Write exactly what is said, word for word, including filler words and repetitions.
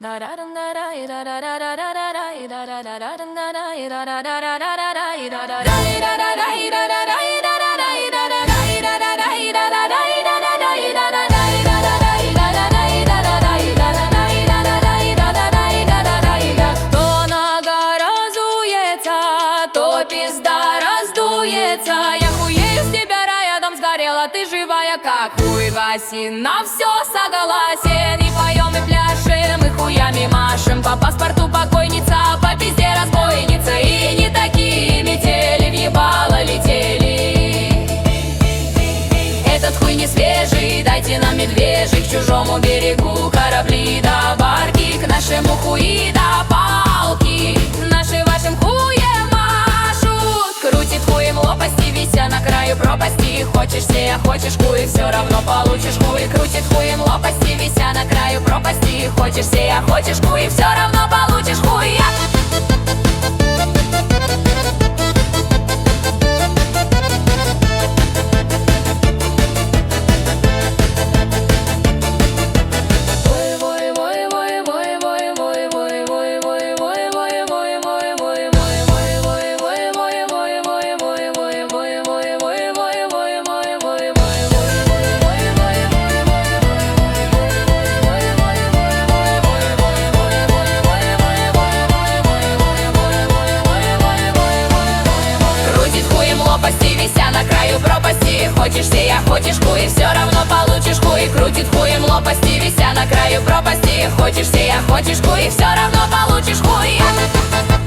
Пизда раздуется. Я хуею с тебя рядом сгорела, ты живая как хуй Васин. На все согласен, и поем, и пляшем, и хуями машем. По паспорту покойница, по пизде разбойница. И не такие метели в ебало летели. Этот хуй не свежий, дайте нам медвежий. К чужому берегу корабли да барки, к нашему хуи да палки. Наши вашим хуем крутит хуем лопасти, вися на краю пропасти. Хочешь сея, хочешь хуй, все равно получишь хуй. Крутит хуем лопасти, вися на краю пропасти. Хочешь сея, хочешь хуй, все равно получишь хуй. Вися на краю пропасти. Хочешь сея, хочешь хуй, все равно получишь хуй. Крутит хуем лопасти, вися на краю пропасти. Хочешь сея, хочешь хуй, все равно получишь хуй.